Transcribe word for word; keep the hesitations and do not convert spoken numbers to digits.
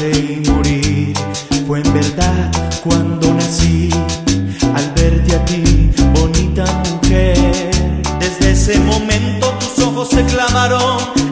creí morir. Fue en verdad cuando nací, al verte a ti, bonita mujer. Desde ese momento tus ojos se clavaron